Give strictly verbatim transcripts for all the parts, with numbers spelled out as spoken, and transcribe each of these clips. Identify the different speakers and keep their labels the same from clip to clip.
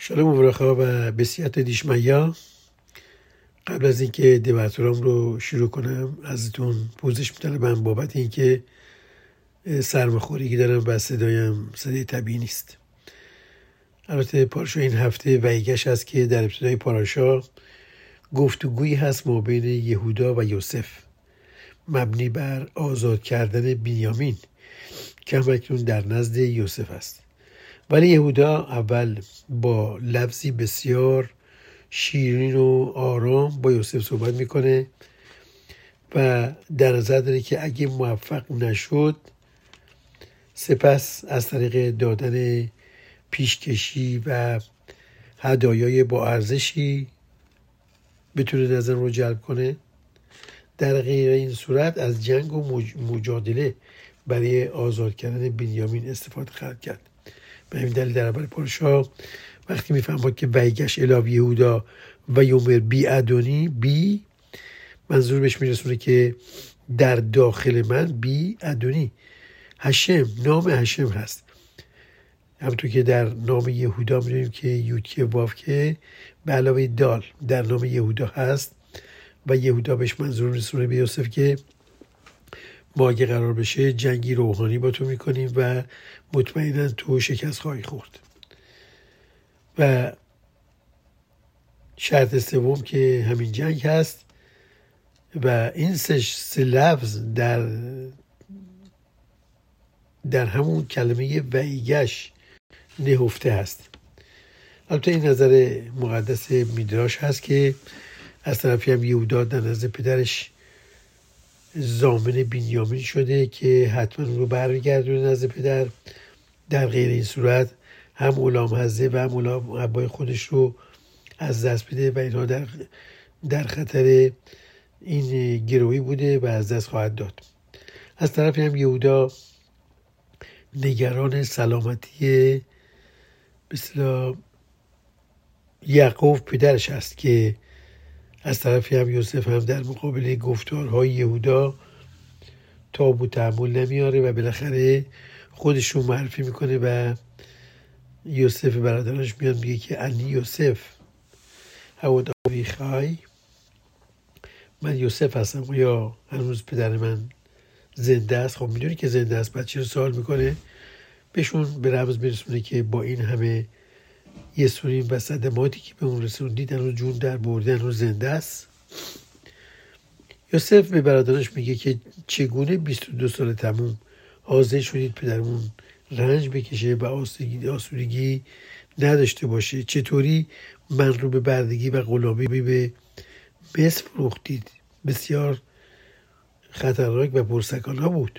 Speaker 1: شالوم و برخا و بسیات دیشمیا. قبل از اینکه دیباتورام رو شروع کنم ازتون پوزش میطلبم بابت اینکه سرماخوردگی دارم و صدایم صدای طبیعی نیست. البته پاراشا این هفته ویگش هست که در ابتدای پاراشا گفتگویی هست ما بین یهودا و یوسف مبنی بر آزاد کردن بنیامین که همکنون در نزد یوسف است. ولی یهودا اول با لفظی بسیار شیرین و آرام با یوسف صحبت میکنه و در نظر داره که اگه موفق نشد سپس از طریق دادن پیشکشی و هدایای با ارزشی بتونه نظر رو جلب کنه. در غیر این صورت از جنگ و مجادله برای آزاد کردن بنیامین استفاده خواهد کرد. به همین دلیل در اول پاراشا وقتی میفهمد که ویگش الی یهودا و یومر بی ادونی بی منظور بهش میرسونه که در داخل من بی ادونی هشم، نام هشم هست. همونطور که در نام یهودا میدونیم که یودکه وافکه به علاوه دال در نام یهودا هست و یهودا بهش منظور میرسونه به یوسف که ما اگه قرار بشه جنگی روحانی با تو میکنیم و مطمئنا تو شکست خواهی خورد. و شرط سوم که همین جنگ هست و این سه لفظ در در همون کلمه ویگش نهفته هست. البته این نظر مقدس میدراش هست که از طرفی هم یهودا در نزد پدرش ضامن بنیامین شده که حتما اون رو برمیگردونه نزد پدر. در غیر این صورت هم اولام حزه و هم اولام عبای خودش رو از دست بده و اینها در, در خطر این گروهی بوده و از دست خواهد داد. از طرفی هم یهودا نگران سلامتی مثلا یعقوب پدرش هست که از طرفی هم یوسف هم در مقابل گفتارهای یهودا تاب و تحمل نمیاره و بالاخره خودش رو معرفی میکنه و یوسف برادرش میاد میگه که انی یوسف هود آوی خای، من یوسف هستم، یا هنوز پدر من زنده است؟ خب میدونی که زنده است، بعد چرا سوال میکنه؟ بهشون به رمز میرسونه که با این همه یسوریم و صدماتی که به اون رسوندید هنوز جون در برده، هنوز زنده است. یوسف به برادرش میگه که چگونه بیست و دو سال تموم حاضر شدید پدرمون رنج بکشه و آسودگی نداشته باشه؟ چطوری من رو به بردگی و غلامی به مصر فروختید؟ بسیار خطرناک و پرسکانا بود.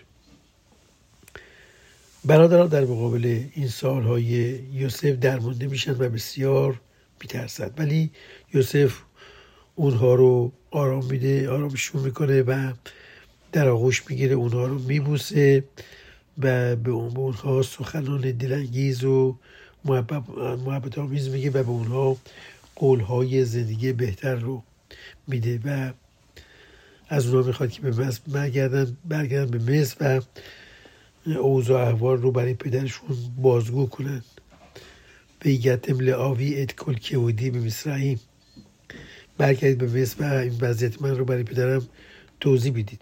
Speaker 1: برادران در مقابل این سوالهای یوسف درمانده میشن و بسیار میترسند، ولی یوسف اونها رو آرام میده، آرامشون میکنه و در آغوش میگیره، اونها رو میبوسه و به اونها سخنان دلانگیز و محبت آمیز میگه و به اونها قولهای زندگی بهتر رو میده و از اونها میخواد که به مصر برگردن برگردن به مصر و اوضاع احوال رو برای پدرشون بازگو کنن. ویگتم لآوی ات کل کیودی به مصرعیم، برگردید به مصر و این وضعیت من رو برای پدرم توضیح بدید.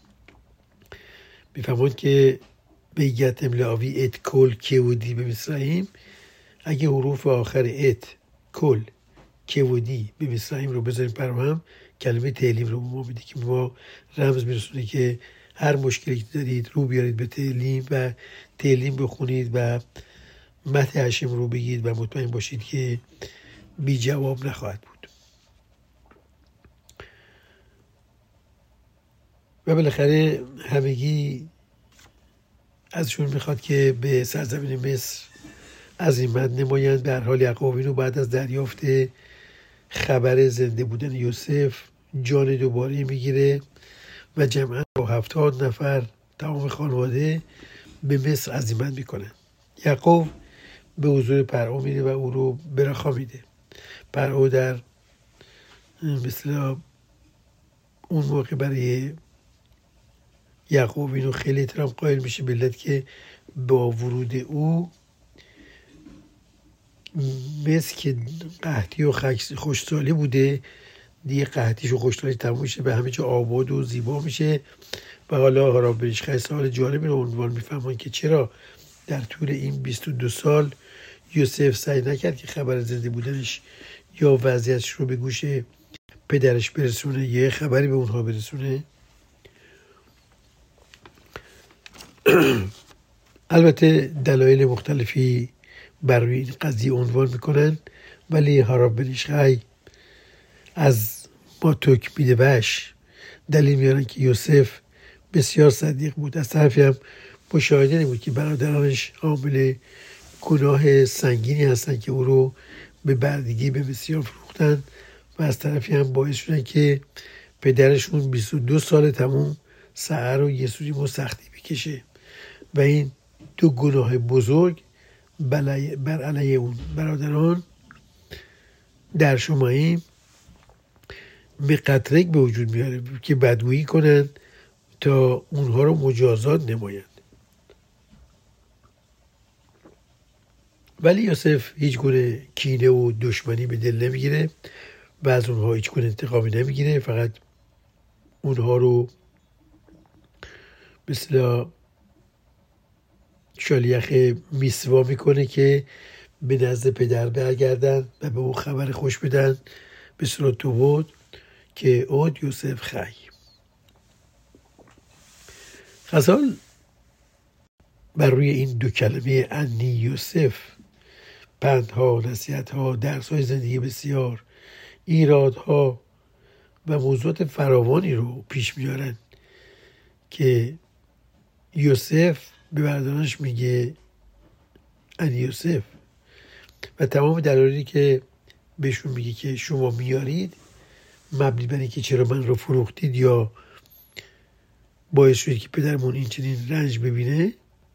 Speaker 1: میفهمون که ویگتم لآوی ات کل کیودی به مصرعیم، اگه حروف آخر ات کل کیودی به مصرعیم رو بذاریم پر هم، کلمه تعلیم رو به ما میده که ما رمز میرسونه که هر مشکلی که دارید رو بیارید به تعلیم و تعلیم بخونید و متن هشم رو بگید و مطمئن باشید که بی جواب نخواهد بود. و بالاخره همگی ازشون میخواد که به سرزمین مصر عزیمت نمایند. در حال یعقوب اینو بعد از دریافت خبر زنده بودن یوسف جان دوباره میگیره و جمعا با هفتاد نفر تمام خانواده به مصر عزیمت میکنه. یعقوب به حضور پرعو میره و او رو برخا میده. پرعو در مثلا اون موقع برای یعقوب اینو خیلی احترام قائل میشه، به علت که با ورود او مثل که قحطی و خوشسالی بوده دیگه قحطیش و خوشسالی تموم میشه، به همه جا آباد و زیبا میشه. و حالا هارابریشخای سوال جالبی رو عنوان میفهمن که چرا در طول این بیست و دو سال یوسف سعی نکرد که خبر زنده بودنش یا وضعیتش رو به گوش پدرش برسونه، یه خبری به اونها برسونه. البته دلایل مختلفی بر روی این قضیه عنوان میکنن، ولی هارابریشخای از ماتوک بیده‌وش دلیل میارن که یوسف بسیار صدیق بود. از طرفی هم مشاهده نمود که برادرانش عامل گناه سنگینی هستن که او رو به بردگی به بسیار فروختن و از طرفی هم باعث شدن که پدرشون بیست و دو سال تموم سعی رو یه سوری با سختی بکشه و این دو گناه بزرگ بر علیه اون برادران در شماییم به قطرک به وجود میاره که بدگویی کنن تا اونها رو مجازات نمایند. ولی یوسف هیچ گونه کینه و دشمنی به دل نمیگیره و از اونها هیچ گونه انتقامی نمیگیره، فقط اونها رو مثل شالیخ میسوا میکنه که به نزد پدر برگردن و به او خبر خوش بدن به صورت بود که اود یوسف خی. غزال بر روی این دو کلمه انی یوسف پندها، نصیحتها، درس‌های زندگی بسیار، ایرادها و موضوعات فراوانی رو پیش میارن که یوسف به برادرانش میگه انی یوسف و تمام دلایلی که بهشون میگه که شما میارید مبنی بر اینکه چرا من رو فروختید یا باعث شد که پدرمون این چنین رنج ببینه،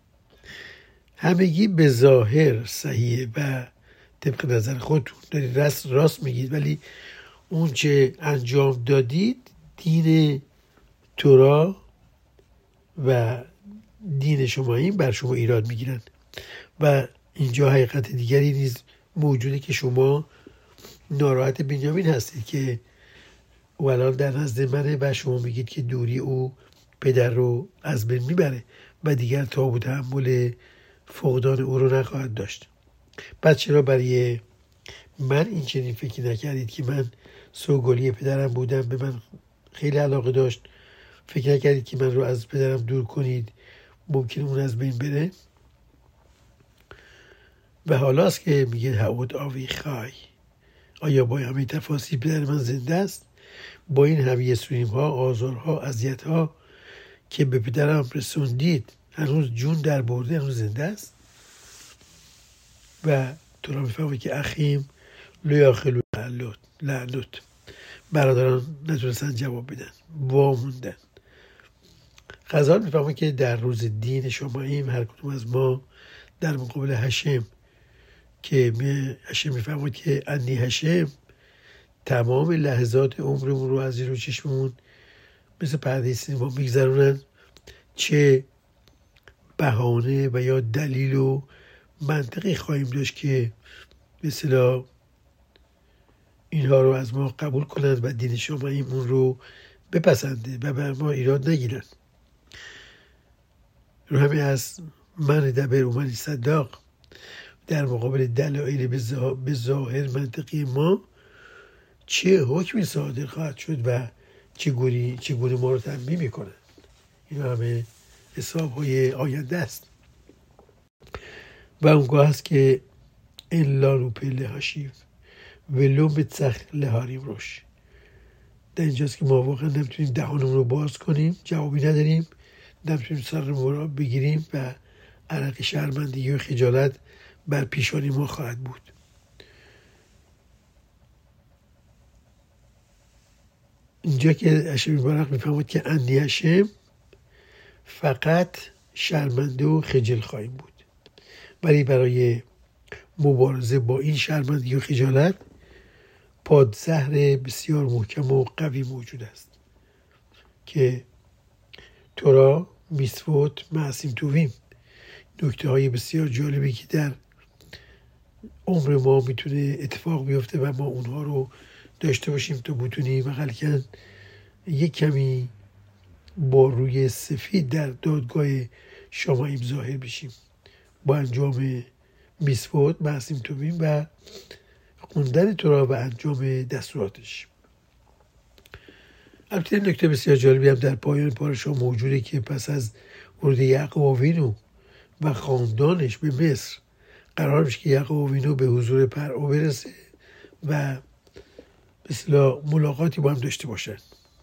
Speaker 1: همگی به ظاهر صحیحه و طبق نظر خودتون دارید راست راست میگید، ولی اون چه انجام دادید دین تورا و دین شما این بر شما ایراد میگیرن و اینجا حقیقت دیگری نیز موجوده که شما ناراحت بنیامین هستید که او الان در نزد منه و شما میگید که دوری او پدر رو از بین میبره و دیگر تاب و تحمل فقدان او رو نخواهد داشت. پس چرا برای من این چنین فکر نکردید که من سوگلی پدرم بودم، به من خیلی علاقه داشت، فکر نکردید که من رو از پدرم دور کنید، ممکن اون از بین بره؟ و حالا است که میگه هود آوی خای، آیا با همه تفاصیل پدر من زنده است؟ با این همه سویم ها، آزارها، اذیت ها که به پدرم رسوندید هنوز جون در برده، هنوز زنده است؟ و تو را میفهمه که اخیم لیاخلو لعنت لعنت برادران نتونستن جواب بدن، واموندن. غزال میفهمه که در روز دین شماییم هر کدوم از ما در مقابل هشم که می هشم میفهمه که انی هشم تمام لحظات عمرمون رو از زیر چشممون مثل پرده سینما میگذرونن، چه بهانه و یا دلیل و منطقی خواهیم داشت که مثلا اینها رو از ما قبول کنند و دین شماییمون رو بپسنده و بر ما ایراد نگیرن. رو همین از من دبر و من صداق در مقابل دلایل به ظاهر منطقی ما چه حکمی صادر خواهد شد و چگونه چگونه ما رو تنبیه میکنن. این همه حساب های آینده است و اونگاه هست که این لانو پله هاشیف ولو به تخ لهاریم روش. در اینجاست که ما واقعا نمیتونیم دهانمون رو باز کنیم، جوابی نداریم، نمیتونیم سرمون رو بگیریم و عرق شرمندگی و خجالت بر پیشانی ما خواهد بود. اینجا که هشم مبارک میفهمد که انی هشم فقط شرمنده و خجل خواهیم بود، ولی برای مبارزه با این شرمندگی و خجالت پادزهر بسیار محکم و قوی موجود است که تورا، میسوت، معصیم توویم، نکته های بسیار جالبی که در عمر ما میتونه اتفاق بیفته و ما اونها رو داشته باشیم تا بتونیم اقلکن یک کمی با روی سفید در دادگاه شاماییم ظاهر بشیم با انجام میسوات محسیم توبین و خوندن تورا و انجام دستوراتش. البته نکته بسیار جالبی هم در پایان پارشا موجوده که پس از ورود یعقوب آوینو و خاندانش به مصر قرار میشه که یعقوب آوینو به حضور پرعو برسه و به اصطلاح ملاقاتی با هم داشته باشن.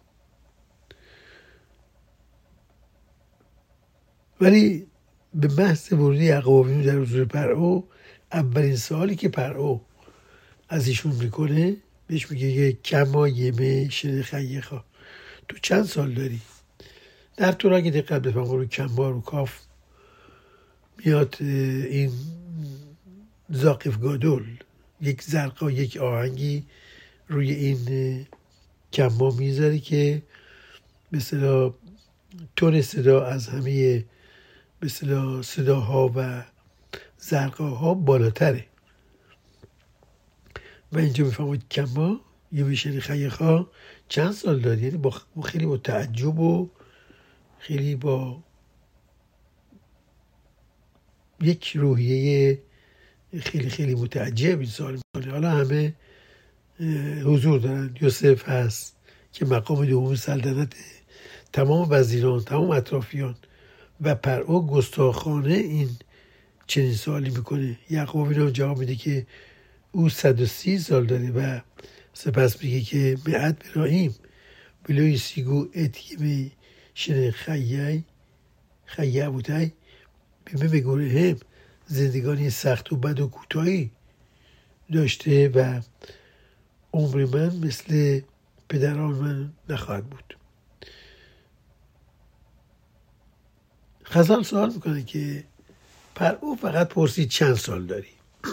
Speaker 1: ولی به محض ورود یعقوب آوینو در حضور پرعو، اولین سوالی که پرعو از ایشون میکنه بهش میگه که کما یمه شن خیخا، تو چند سال داری؟ در تو را که دقت بفهم رو کما رو کاف میاد این زاقف گادول یک زرقا یک آهنگی روی این کما میذاره که به اصطلاح تون صدا از همه به اصطلاح صداها و زرقاها بالاتره و اینجا میفهمید کما یه میشنی خیخا چند سال داری، یعنی با خیلی با تعجب و خیلی با یک روحیه خیلی خیلی متعجب این سوال میکنه. حالا همه حضور دارن، یوسف هست که مقام دوم سلطنت تمام وزیران تمام اطرافیان و پرعو گستاخانه این چنین سوالی میکنه. یعقوب آوینو جواب میده که او صد و سی سال داره و سپس میگه که میعد براهیم بلوی سیگو اتیمی شن خیی خیی بودای بیمه بگوره هم زندگانی سخت و بد و کوتاهی داشته و عمر من مثل پدران من نخواهد بود. خزال سوال میکنه که پرعو فقط پرسید چند سال داری؟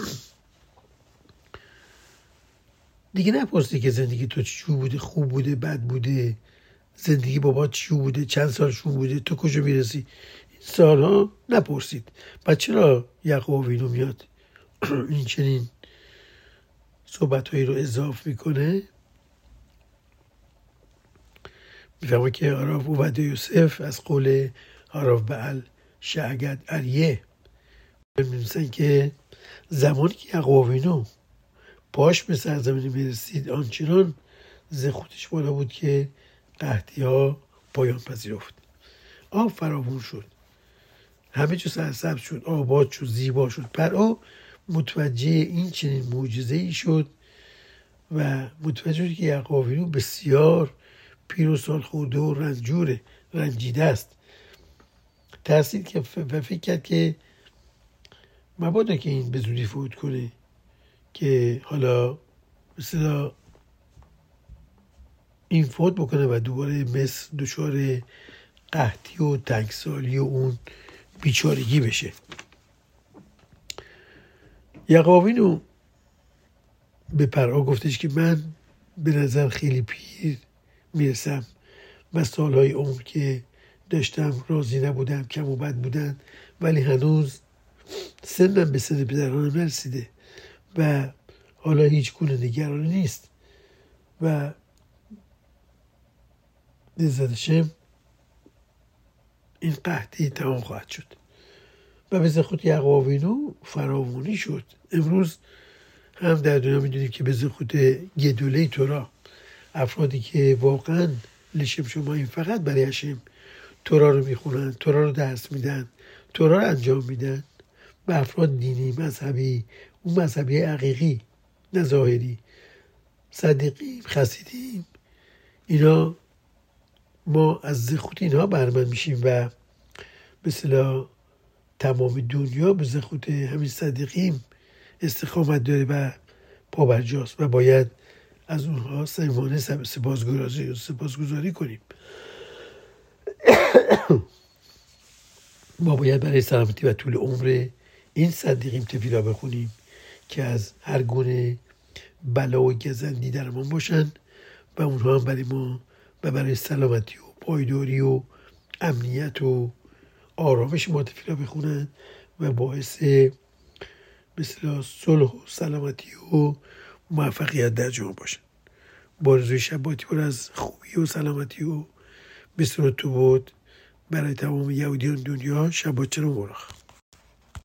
Speaker 1: دیگه نپرسی که زندگی تو چی بوده، خوب بوده، بد بوده، زندگی بابا چی بوده، چند سالشون بوده، تو کجا میرسی، این سالها نپرسید. بعد چرا یعقوب آوینو میاد این چنین صحبتهایی رو اضاف میکنه؟ میفهمه که عراف عبد یوسف از قول عراف بعل شعگد اریه می‌نویسن که زمانی که یعقوب آوینو پاش به سرزمینی میرسید آنچنان زخوتش بالا بود که قحطی ها پایان پذیرفت، آب فراوون شد، همه جا سرسبز شد، آباد شد، زیبا شد. پرعو متوجه این چنین معجزه‌ای شد و متوجه شد که یعقوب آوینو بسیار پیر و سال خورده و رنجوره، رنجیده است. ترسید که و فکر کرد که مبادا که این به زودی فوت کنه که حالا مثلا این فوت بکنه و دوباره مصر دچار قحطی و تنگسالی و اون بیچارگی بشه. یعقوب آوینو به پرعو گفتش که من به نظر خیلی پیر میرسم و سالهای عمر که داشتم راضی نبودم، کم و بد بودن، ولی هنوز سنم به سن پدرانم نرسیده و حالا هیچ گونه نگرانی نیست و عزتشم این قحطی تمام خواهد شد. و به زخوت یعقوب آوینو فراوانی شد. امروز هم در دنیا میدونیم که به زخوت گدوله تورا افرادی که واقعا لشم شما این فقط برای هشم تورا رو میخونن، تورا رو درس میدن، تورا رو انجام میدن، به افراد دینی مذهبی، اون مذهبی حقیقی نه ظاهری، صدیقیم خسیدیم، اینا ما از زخوت اینها برمن میشیم و به اصطلاح تمام دنیا به زخوت همین صدیقیم استقامت داره و پابرجاست و باید از اونها صمیمانه سپاسگزاری سپاسگزاری کنیم. ما باید برای سلامتی و طول عمر این صدیقیم تفیلا بخونیم که از هر گونه بلا و گزندی درمان باشن و اونها هم برای ما و برای سلامتی و پایداری و امنیت و آرامش ما تفیلا بخونن و باعث به مثل صلح و سلامتی و موفقیت در جهان باشن. با آرزوی شباتی پر از خوبی و سلامتی و بسرعت تو بود برای تمام یهودیان دنیا. شبات چرا مبارک.